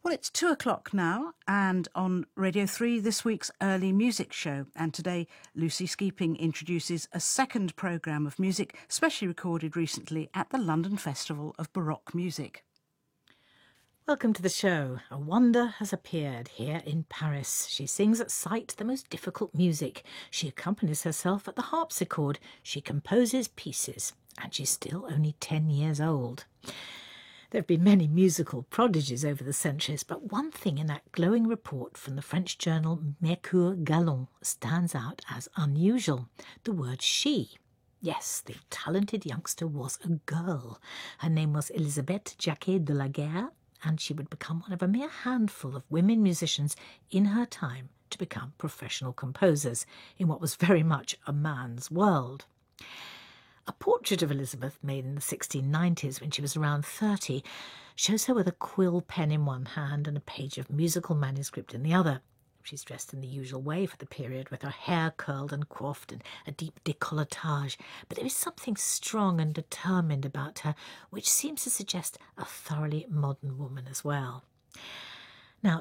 Well, it's 2 o'clock now, and on Radio 3, this week's early music show. And today, Lucy Skeeping introduces a second programme of music specially recorded recently at the London Festival of Baroque Music. Welcome to the show. A wonder has appeared here in Paris. She sings at sight the most difficult music. She accompanies herself at the harpsichord. She composes pieces. And she's still only 10 years old. There have been many musical prodigies over the centuries, but one thing in that glowing report from the French journal Mercure Gallant stands out as unusual: the word she. Yes, the talented youngster was a girl. Her name was Elisabeth Jacquet de la Guerre, and she would become one of a mere handful of women musicians in her time to become professional composers in what was very much a man's world. A portrait of Elizabeth, made in the 1690s when she was around 30, shows her with a quill pen in one hand and a page of musical manuscript in the other. She's dressed in the usual way for the period, with her hair curled and coiffed and a deep décolletage, but there is something strong and determined about her which seems to suggest a thoroughly modern woman as well. Now,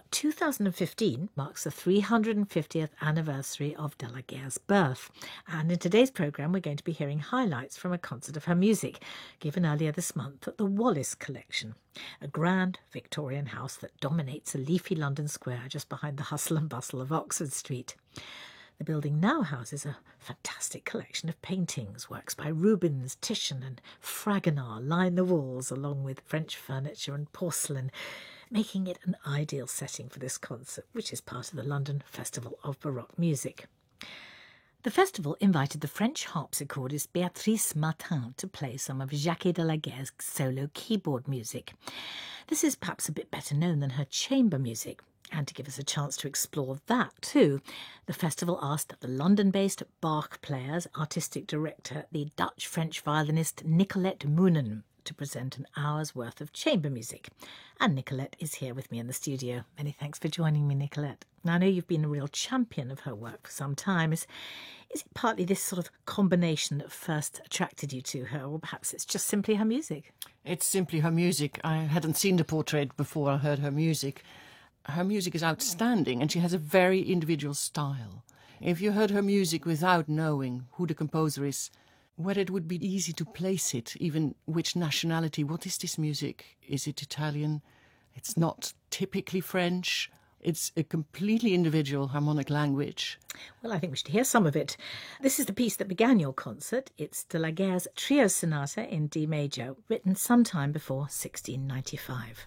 2015 marks the 350th anniversary of de la Guerre's birth, and in today's programme we're going to be hearing highlights from a concert of her music given earlier this month at the Wallace Collection, a grand Victorian house that dominates a leafy London square just behind the hustle and bustle of Oxford Street. The building now houses a fantastic collection of paintings. Works by Rubens, Titian and Fragonard line the walls, along with French furniture and porcelain, making it an ideal setting for this concert, which is part of the London Festival of Baroque Music. The festival invited the French harpsichordist Béatrice Martin to play some of Jacquet de la Guerre's solo keyboard music. This is perhaps a bit better known than her chamber music. And to give us a chance to explore that too, the festival asked the London-based Bach Players artistic director, the Dutch-French violinist Nicolette Moonen, to present an hour's worth of chamber music. And Nicolette is here with me in the studio. Many thanks for joining me, Nicolette. Now, I know you've been a real champion of her work for some time. Is it partly this sort of combination that first attracted you to her, or perhaps it's just simply her music? It's simply her music. I hadn't seen the portrait before I heard her music. Her music is outstanding, and she has a very individual style. If you heard her music without knowing who the composer is, whether it would be easy to place it, even which nationality, what is this music? Is it Italian? It's not typically French. It's a completely individual harmonic language. Well, I think we should hear some of it. This is the piece that began your concert. It's de la Guerre's Trio Sonata in D major, written sometime before 1695.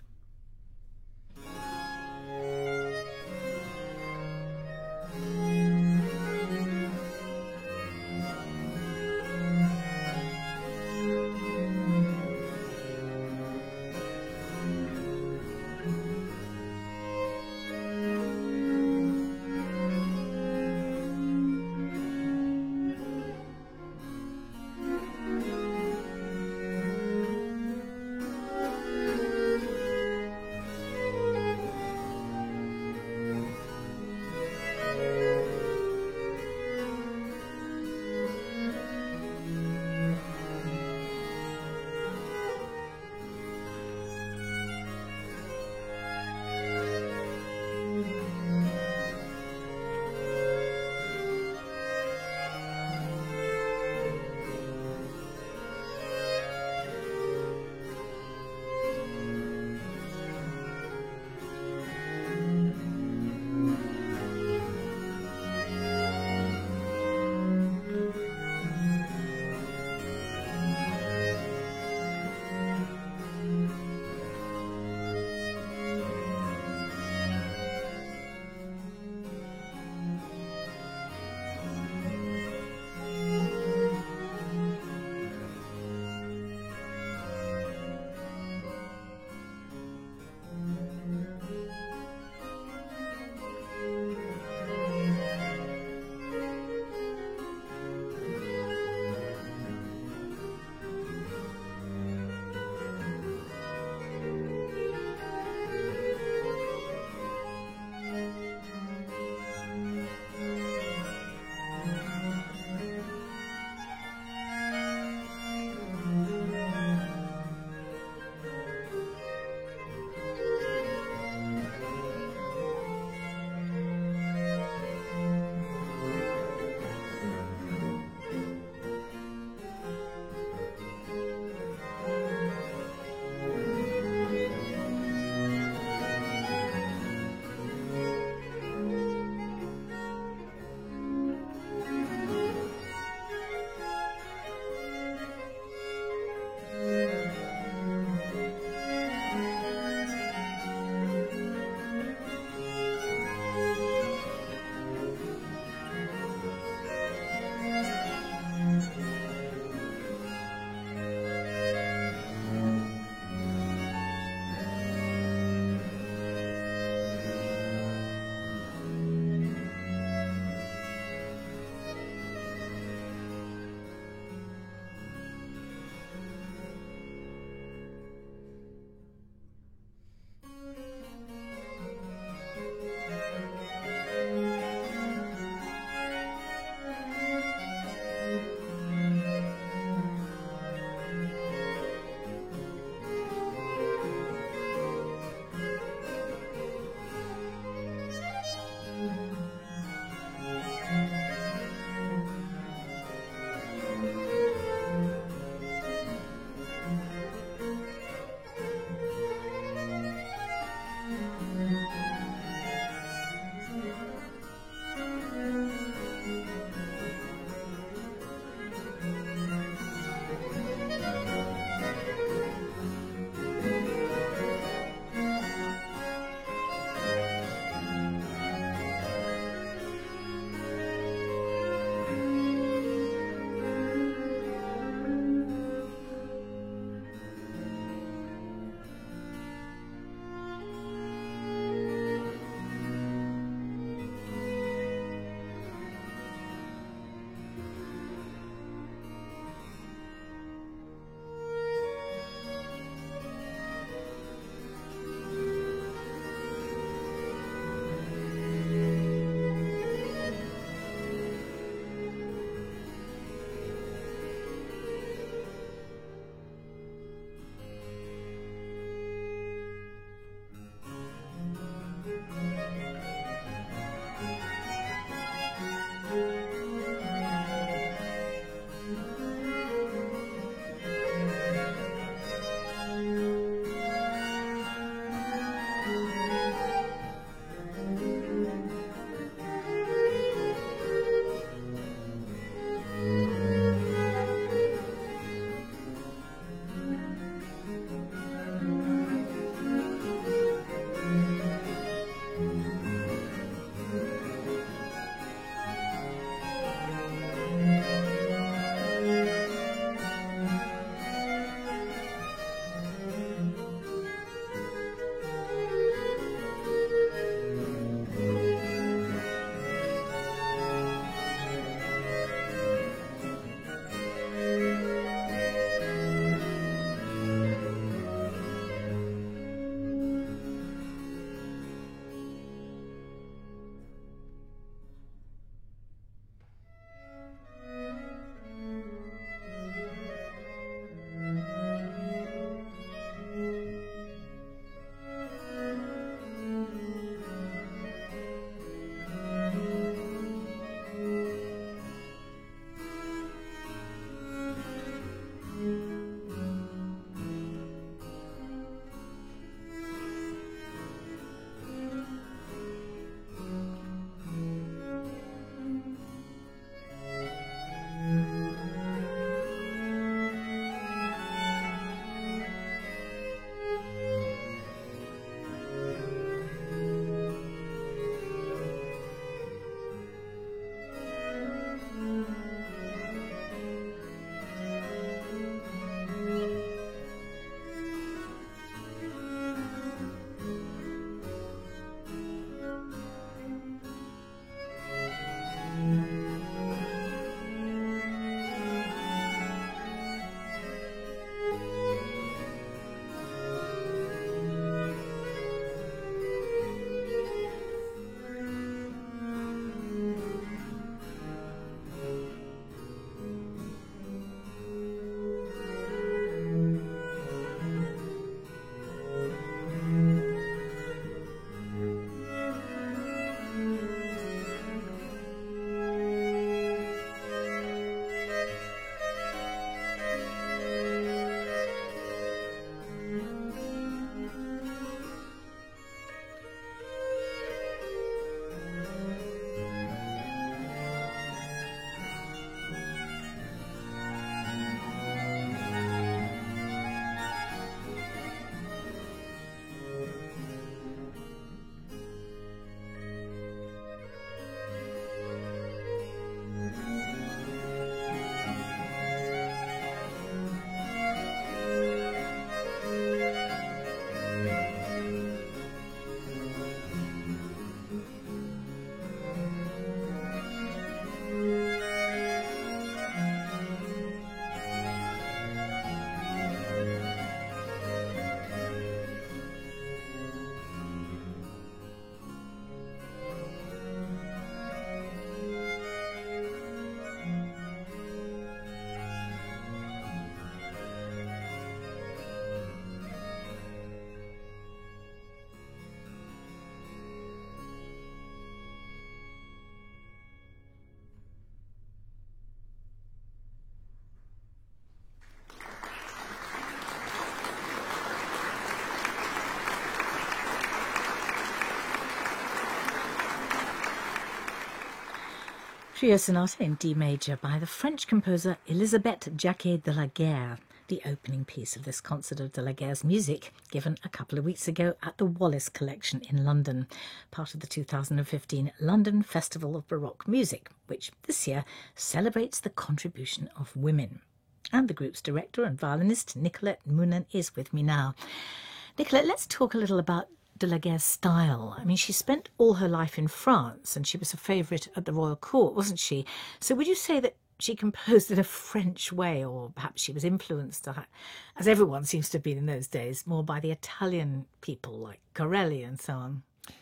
Trio Sonata in D major by the French composer Elisabeth Jacquet de la Guerre, the opening piece of this concert of de la Guerre's music, given a couple of weeks ago at the Wallace Collection in London, part of the 2015 London Festival of Baroque Music, which this year celebrates the contribution of women. And the group's director and violinist, Nicolette Moonen, is with me now. Nicolette, let's talk a little about de la Guerre's style. I mean, she spent all her life in France and she was a favourite at the royal court, wasn't she? So would you say that she composed in a French way, or perhaps she was influenced, as everyone seems to have been in those days, more by the Italian people like Corelli and so on?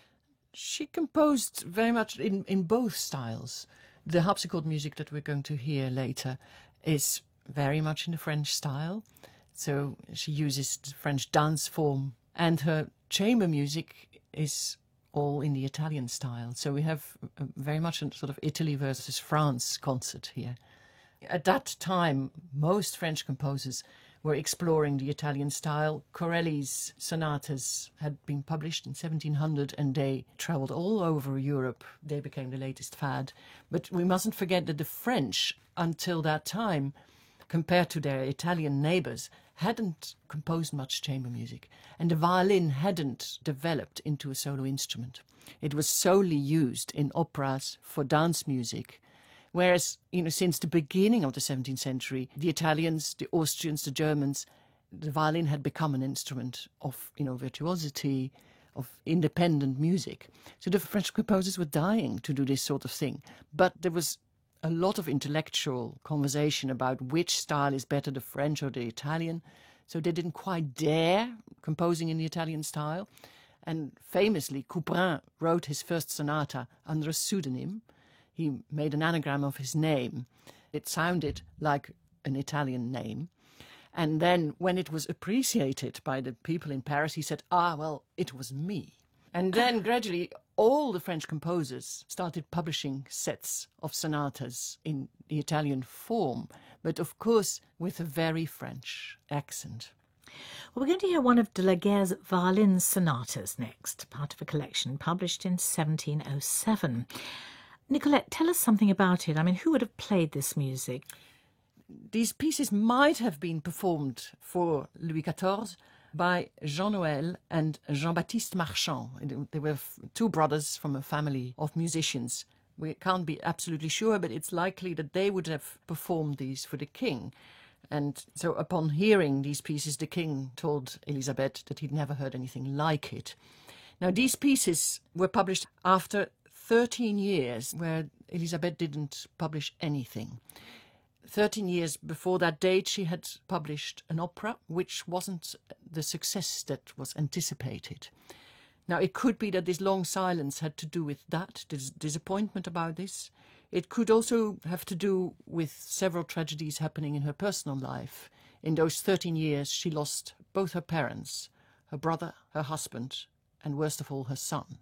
She composed very much in both styles. The harpsichord music that we're going to hear later is very much in the French style. So she uses the French dance form, and her chamber music is all in the Italian style. So we have very much a sort of Italy versus France concert here. At that time, most French composers were exploring the Italian style. Corelli's sonatas had been published in 1700 and they travelled all over Europe. They became the latest fad. But we mustn't forget that the French, until that time, compared to their Italian neighbours, hadn't composed much chamber music, and the violin hadn't developed into a solo instrument. It was solely used in operas for dance music, whereas, since the beginning of the 17th century, the Italians, the Austrians, the Germans, the violin had become an instrument of, virtuosity, of independent music. So the French composers were dying to do this sort of thing, but there was a lot of intellectual conversation about which style is better, the French or the Italian. So they didn't quite dare composing in the Italian style. And famously, Couperin wrote his first sonata under a pseudonym. He made an anagram of his name. It sounded like an Italian name. And then when it was appreciated by the people in Paris, he said, it was me. And then gradually all the French composers started publishing sets of sonatas in the Italian form, but of course with a very French accent. Well, we're going to hear one of de la Guerre's violin sonatas next, part of a collection published in 1707. Nicolette, tell us something about it. I mean, who would have played this music? These pieces might have been performed for Louis XIV by Jean Noël and Jean-Baptiste Marchand. They were two brothers from a family of musicians. We can't be absolutely sure, but it's likely that they would have performed these for the king. And so upon hearing these pieces, the king told Elisabeth that he'd never heard anything like it. Now, these pieces were published after 13 years where Elisabeth didn't publish anything. 13 years before that date, she had published an opera, which wasn't the success that was anticipated. Now, it could be that this long silence had to do with that, this disappointment about this. It could also have to do with several tragedies happening in her personal life. In those 13 years, she lost both her parents, her brother, her husband, and worst of all, her son.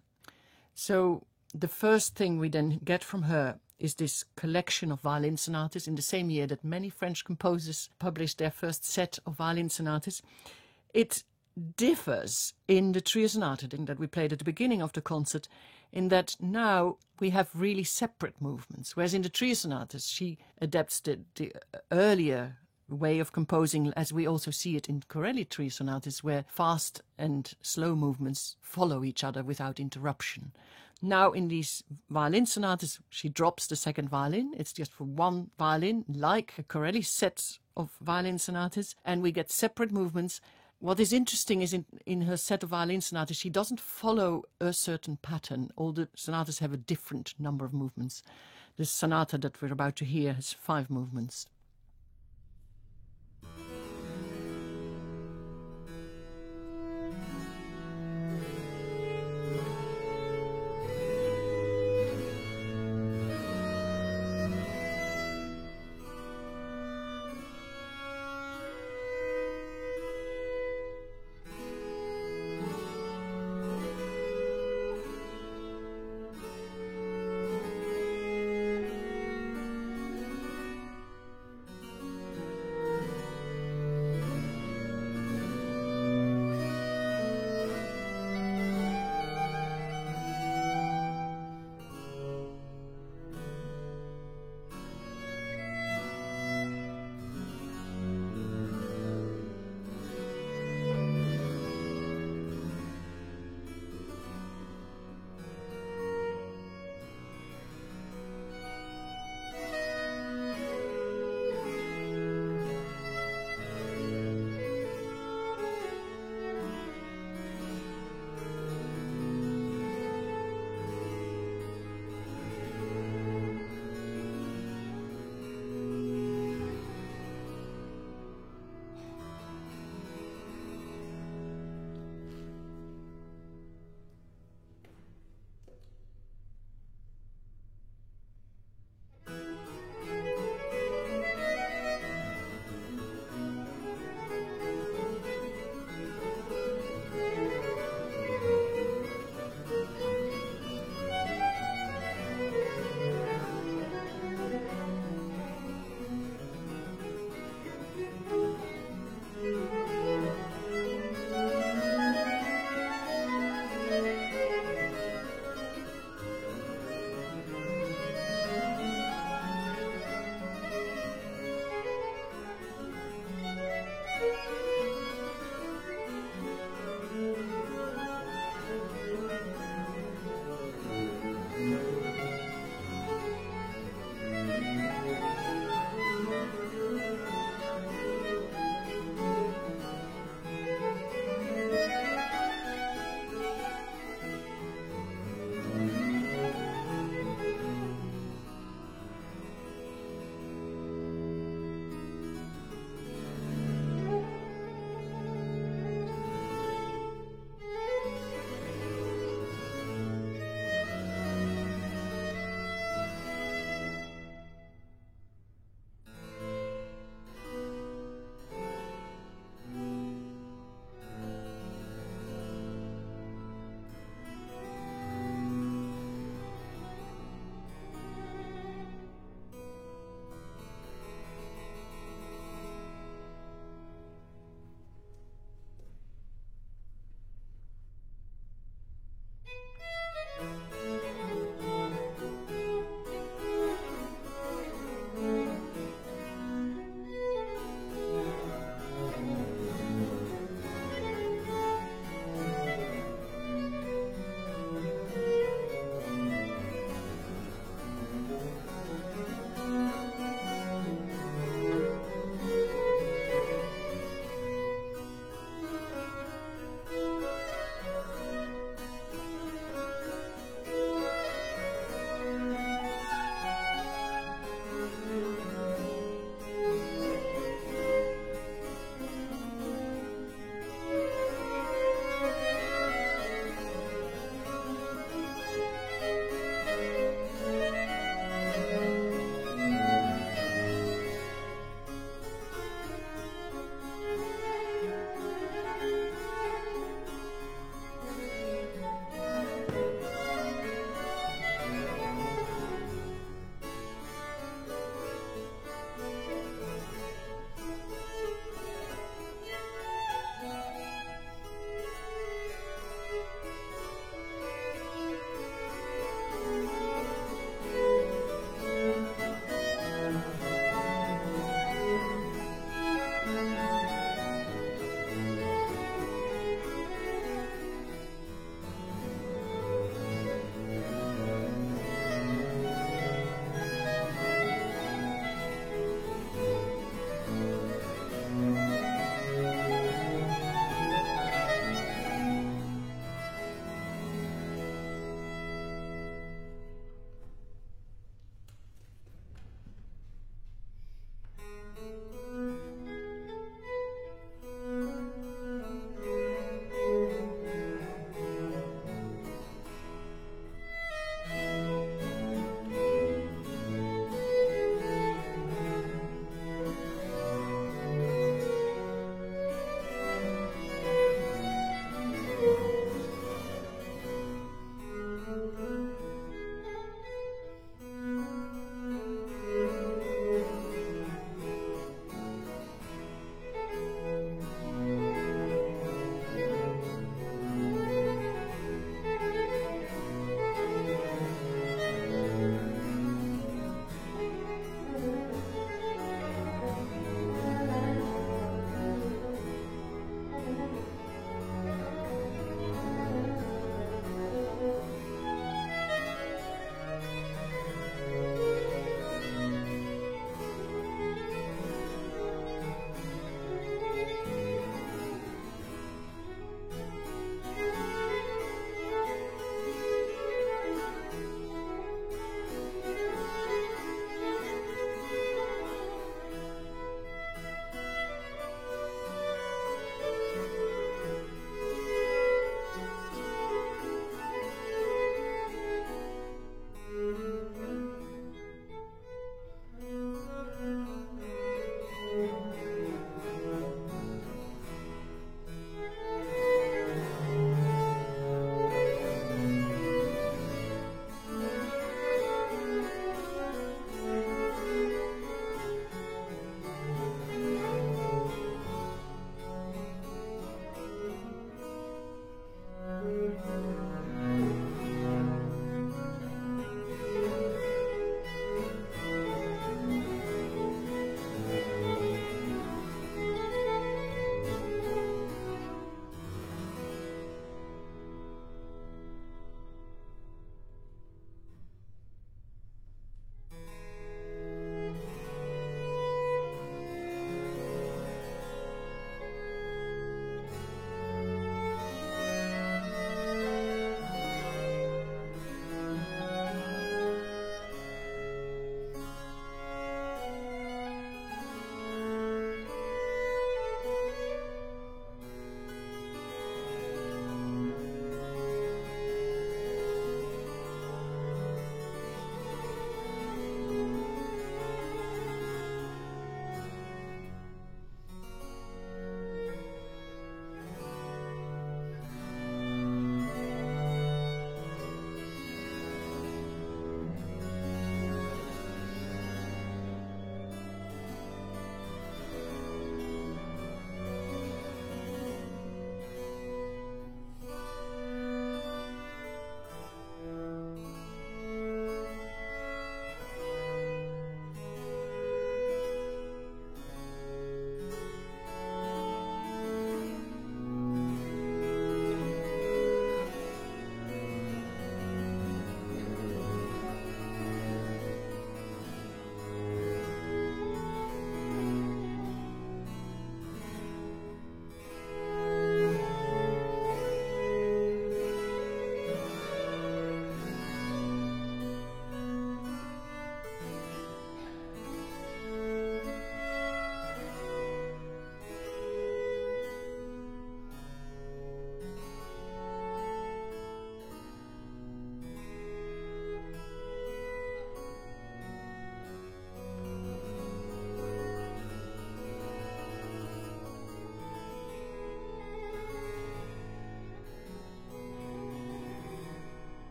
So the first thing we then get from her is this collection of violin sonatas in the same year that many French composers published their first set of violin sonatas. It differs in the trio sonata that we played at the beginning of the concert, in that now we have really separate movements, whereas in the trio sonatas she adapts the earlier way of composing, as we also see it in Corelli trio sonatas, where fast and slow movements follow each other without interruption. Now in these violin sonatas, she drops the second violin. It's just for one violin, like a Corelli set of violin sonatas, and we get separate movements. What is interesting is in her set of violin sonatas, she doesn't follow a certain pattern. All the sonatas have a different number of movements. The sonata that we're about to hear has 5 movements.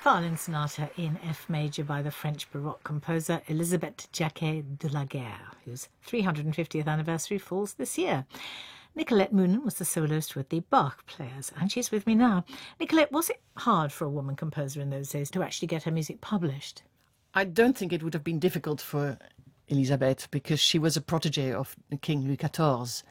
Violin Sonata in F major by the French Baroque composer Elisabeth Jacquet de la Guerre, whose 350th anniversary falls this year. Nicolette Moonen was the soloist with the Bach Players, and she's with me now. Nicolette, was it hard for a woman composer in those days to actually get her music published? I don't think it would have been difficult for Elisabeth because she was a protege of King Louis XIV.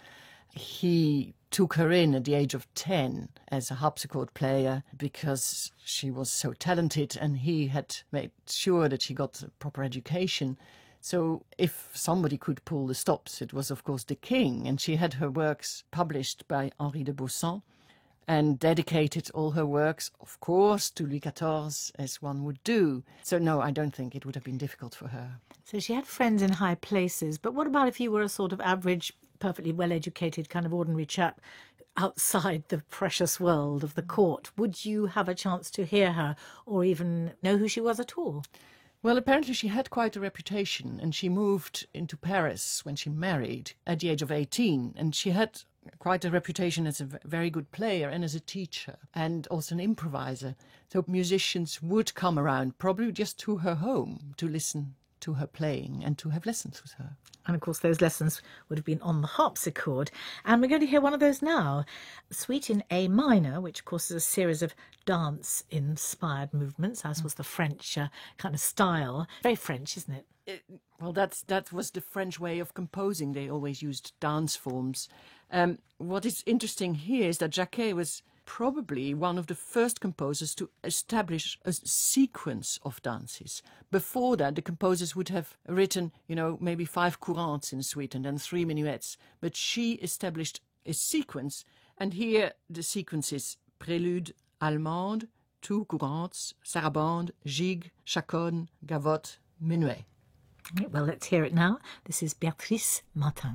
He took her in at the age of 10 as a harpsichord player because she was so talented, and he had made sure that she got a proper education. So if somebody could pull the stops, it was of course the king, and she had her works published by Henri de Bausson and dedicated all her works, of course, to Louis XIV, as one would do. So no, I don't think it would have been difficult for her. So she had friends in high places, but what about if you were a sort of average, perfectly well-educated kind of ordinary chap outside the precious world of the court? Would you have a chance to hear her or even know who she was at all? Well, apparently she had quite a reputation, and she moved into Paris when she married at the age of 18, and she had quite a reputation as a very good player and as a teacher and also an improviser. So musicians would come around, probably just to her home, to listen to her playing and to have lessons with her. And of course those lessons would have been on the harpsichord. And we're going to hear one of those now. Suite in A minor, which of course is a series of dance-inspired movements, as was the French kind of style. Very French, isn't it? Well, that was the French way of composing. They always used dance forms. What is interesting here is that Jacquet was probably one of the first composers to establish a sequence of dances. Before that, the composers would have written, maybe 5 courantes in a suite and then 3 minuets. But she established a sequence, and here the sequence is prélude, allemande, 2 courantes, sarabande, gigue, chaconne, gavotte, minuet. Well, let's hear it now. This is Béatrice Martin.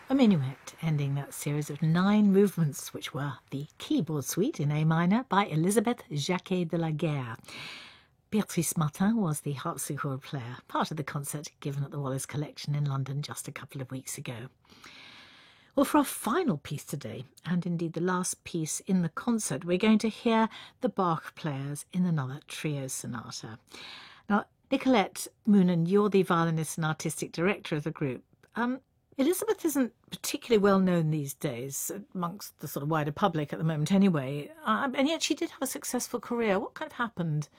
A minuet, ending that series of 9 movements, which were the Keyboard Suite in A minor by Elisabeth Jacquet de la Guerre. Béatrice Martin was the harpsichord player, part of the concert given at the Wallace Collection in London just a couple of weeks ago. Well, for our final piece today, and indeed the last piece in the concert, we're going to hear the Bach players in another trio sonata. Now, Nicolette Moonen, you're the violinist and artistic director of the group. Elizabeth isn't particularly well known these days amongst the sort of wider public at the moment anyway, and yet she did have a successful career. What kind of happened?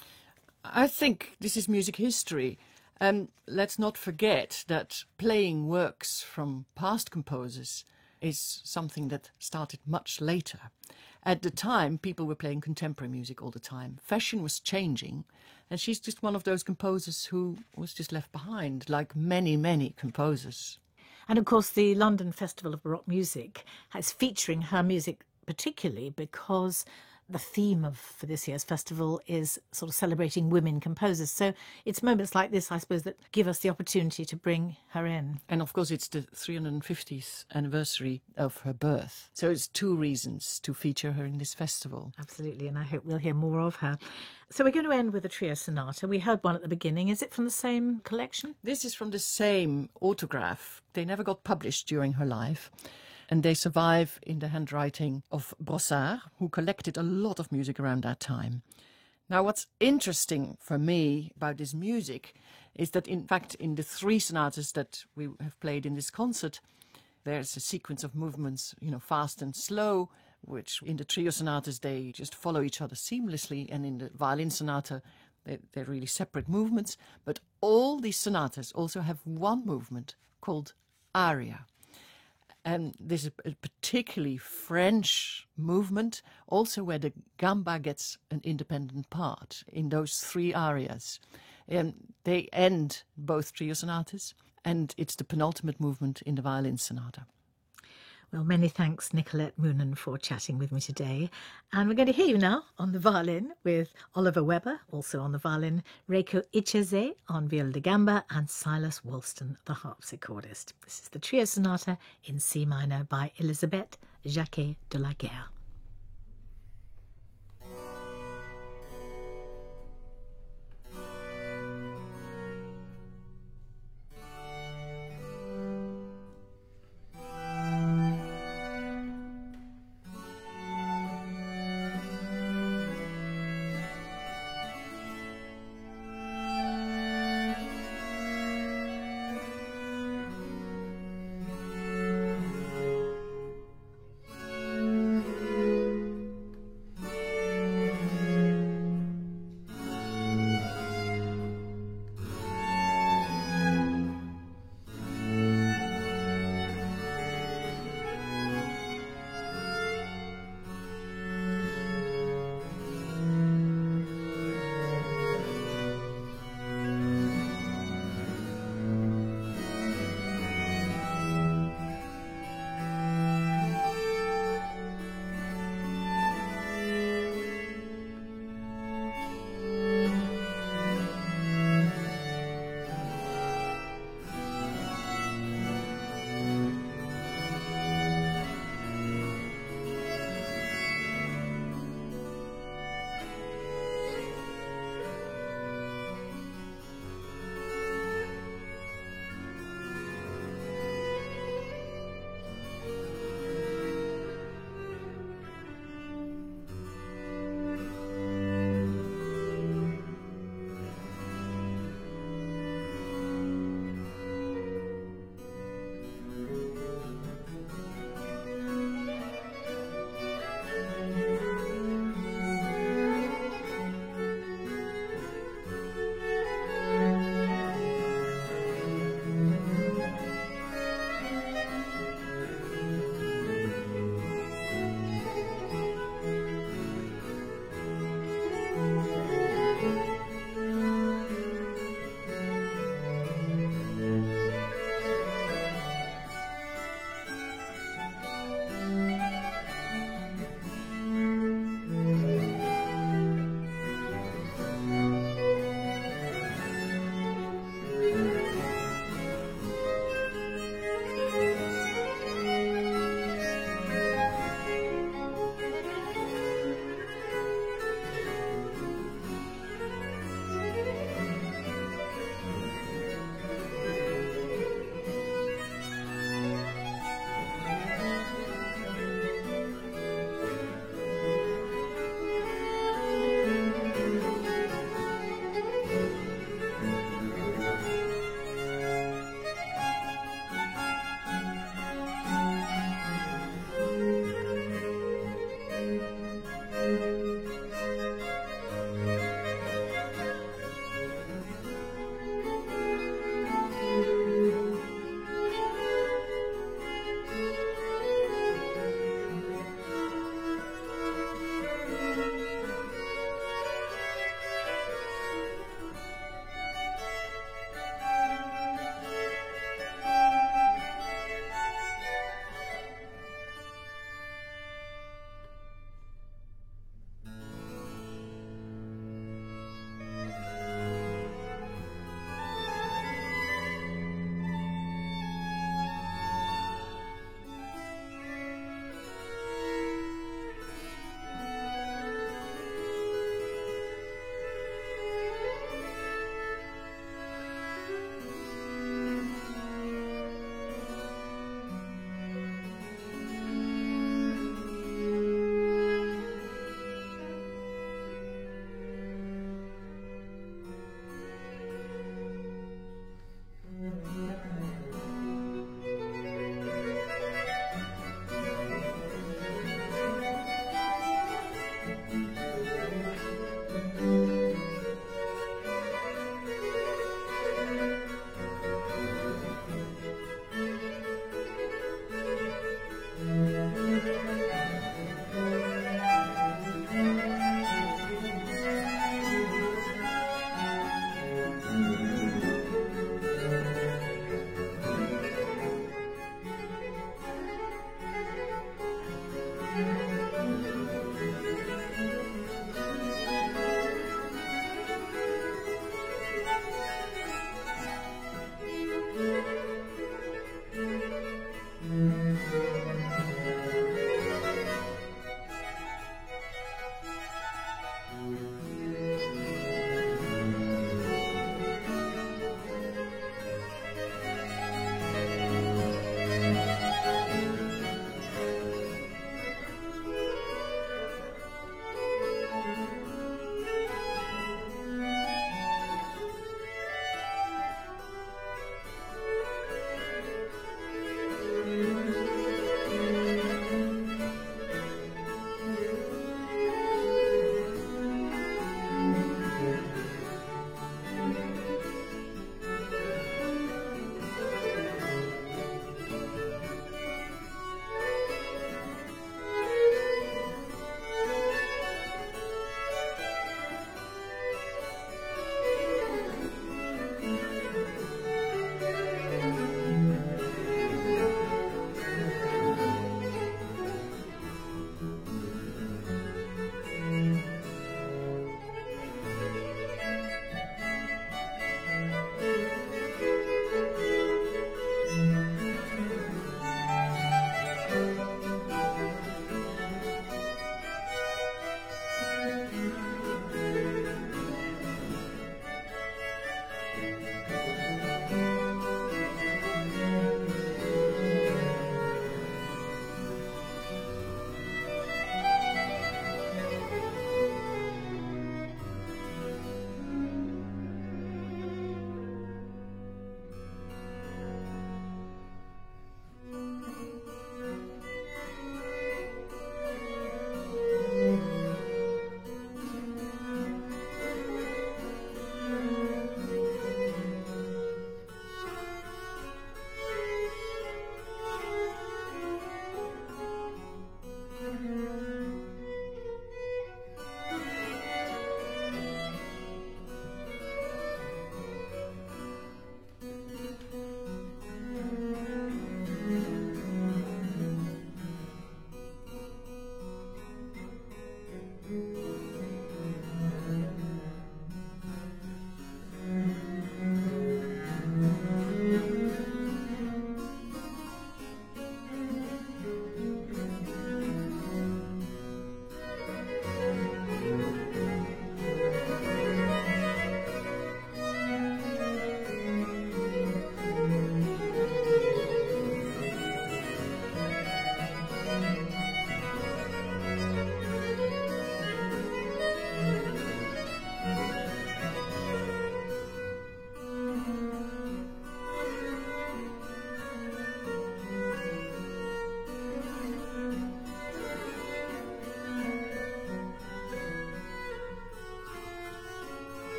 I think this is music history. Let's not forget that playing works from past composers is something that started much later. At the time, people were playing contemporary music all the time. Fashion was changing, and she's just one of those composers who was just left behind, like many, many composers. And of course, the London Festival of Baroque Music is featuring her music particularly because the theme for this year's festival is sort of celebrating women composers. So it's moments like this, I suppose, that give us the opportunity to bring her in. And of course, it's the 350th anniversary of her birth. So it's 2 reasons to feature her in this festival. Absolutely, and I hope we'll hear more of her. So we're going to end with a trio sonata. We heard one at the beginning. Is it from the same collection? This is from the same autograph. They never got published during her life. And they survive in the handwriting of Brossard, who collected a lot of music around that time. Now, what's interesting for me about this music is that, in fact, in the 3 sonatas that we have played in this concert, there's a sequence of movements, fast and slow, which in the trio sonatas, they just follow each other seamlessly. And in the violin sonata, they're really separate movements. But all these sonatas also have one movement called aria. And this is a particularly French movement, also where the gamba gets an independent part in those 3 arias. They end both trio sonatas, and it's the penultimate movement in the violin sonata. Well, many thanks, Nicolette Moonen, for chatting with me today. And we're going to hear you now on the violin with Oliver Weber, also on the violin, Reiko Icheze on viola da gamba, and Silas Woolston, the harpsichordist. This is the trio sonata in C minor by Elisabeth Jacquet de la Guerre.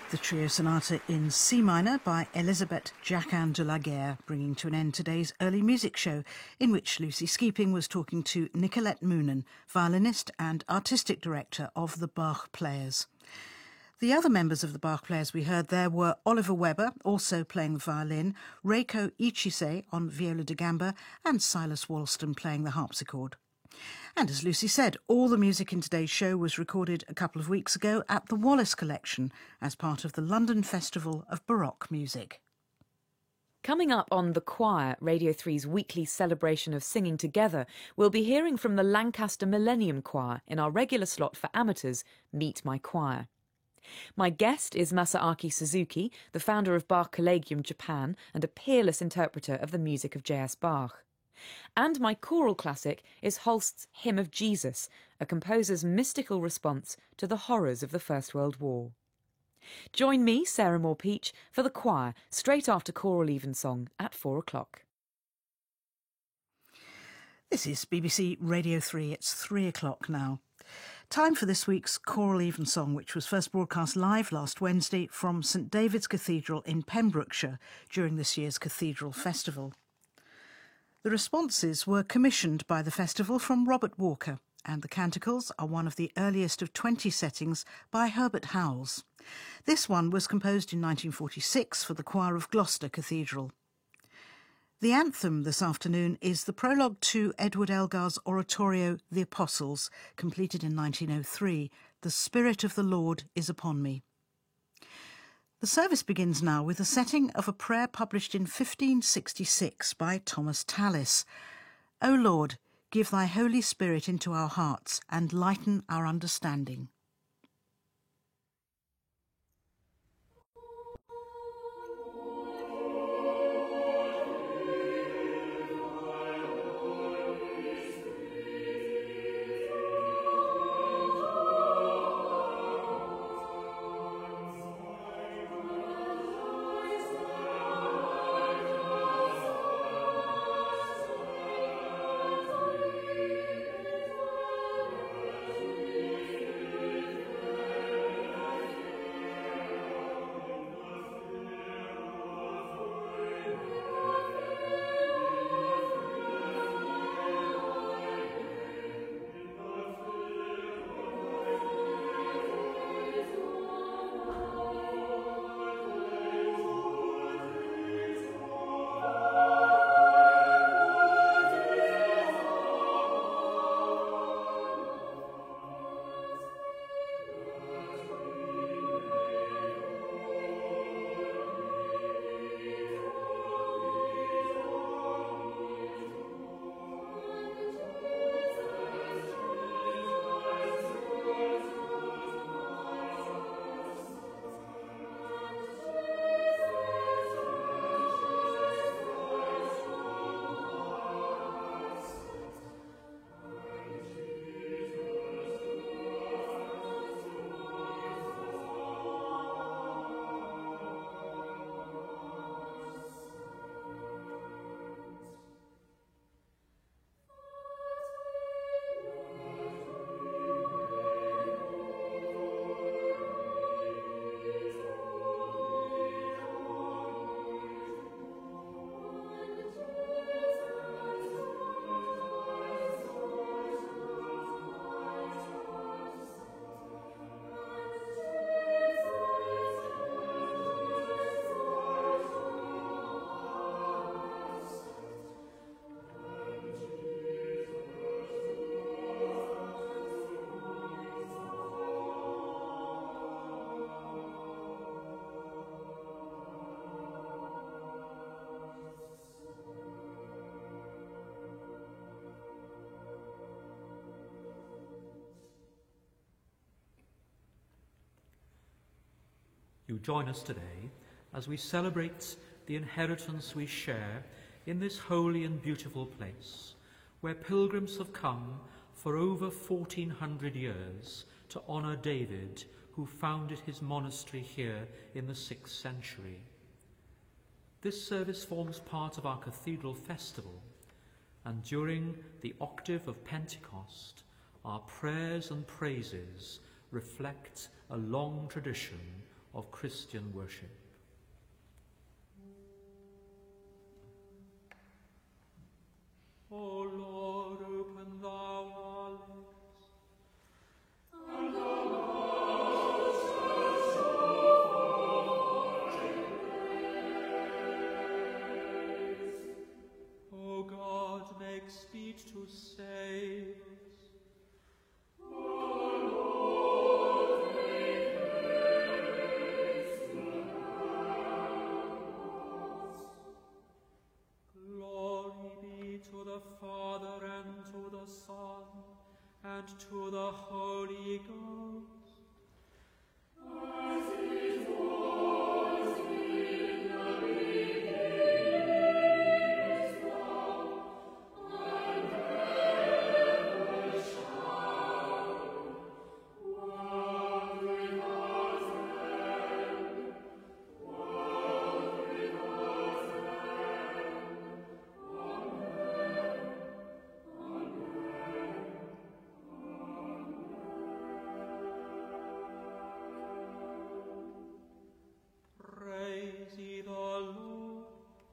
The trio sonata in C minor by Elisabeth Jacquin de la Guerre, bringing to an end today's early music show, in which Lucy Skeeping was talking to Nicolette Moonen, violinist and artistic director of the Bach Players. The other members of the Bach Players we heard there were Oliver Weber, also playing the violin, Reiko Ichise on viola da gamba, and Silas Walston playing the harpsichord. And as Lucy said, all the music in today's show was recorded a couple of weeks ago at the Wallace Collection as part of the London Festival of Baroque Music. Coming up on The Choir, Radio 3's weekly celebration of singing together, we'll be hearing from the Lancaster Millennium Choir in our regular slot for amateurs, Meet My Choir. My guest is Masaaki Suzuki, the founder of Bach Collegium Japan and a peerless interpreter of the music of J.S. Bach. And my choral classic is Holst's Hymn of Jesus, a composer's mystical response to the horrors of the First World War. Join me, Sarah Moore-Peach, for The Choir, straight after Choral Evensong at 4 o'clock. This is BBC Radio 3. It's 3 o'clock now. Time for this week's Choral Evensong, which was first broadcast live last Wednesday from St David's Cathedral in Pembrokeshire during this year's Cathedral Festival. The responses were commissioned by the festival from Robert Walker, and the canticles are one of the earliest of 20 settings by Herbert Howells. This one was composed in 1946 for the choir of Gloucester Cathedral. The anthem this afternoon is the prologue to Edward Elgar's oratorio The Apostles, completed in 1903, The Spirit of the Lord is upon me. The service begins now with a setting of a prayer published in 1566 by Thomas Tallis. O Lord, give thy Holy Spirit into our hearts and lighten our understanding. You join us today as we celebrate the inheritance we share in this holy and beautiful place, where pilgrims have come for over 1400 years to honour David, who founded his monastery here in the 6th century. This service forms part of our cathedral festival, and during the octave of Pentecost, our prayers and praises reflect a long tradition of Christian worship. O Lord, open thou our lips, and our mouths shall show praise. O God, make speed to save us. O Lord, make haste to help us. Glory be to the Father, and to the Son, and to the Holy Ghost. As it was in the beginning, is now, and ever shall, world without end, world without end. Praise ye the Lord.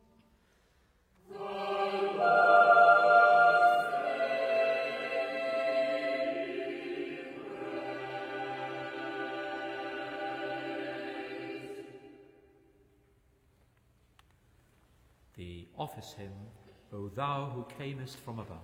The office hymn, O Thou who camest from above.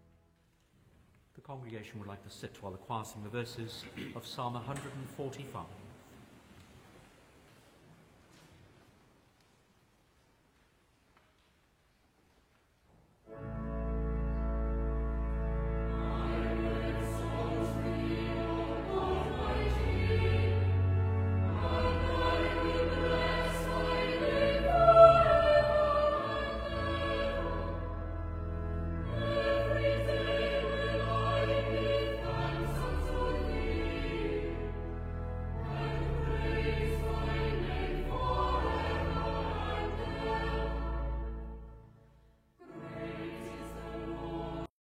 The congregation would like to sit while the choir sing the verses of Psalm 145.